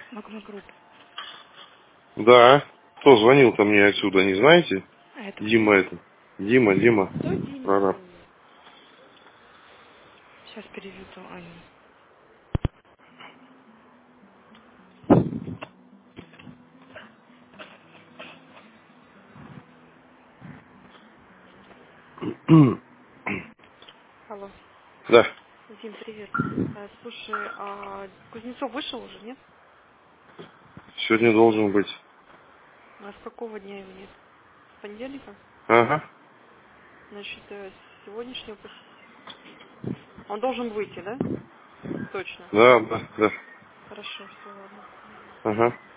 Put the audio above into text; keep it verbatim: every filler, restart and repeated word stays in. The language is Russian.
Магма Групп. Да. Кто звонил-то мне отсюда, не знаете? А это Дима кто? это. Дима, Дима. Кто Дима Прораб. звонил? Сейчас переведу Аню. Алло. Да. Дим, привет. А, слушай, а Кузнецов вышел уже, нет? Сегодня должен быть. А с какого дня его нет? С понедельника? Ага. Значит, э, с сегодняшнего по... с- Он должен выйти, да? Точно. Да, да, да. Хорошо, все, ладно. Ага.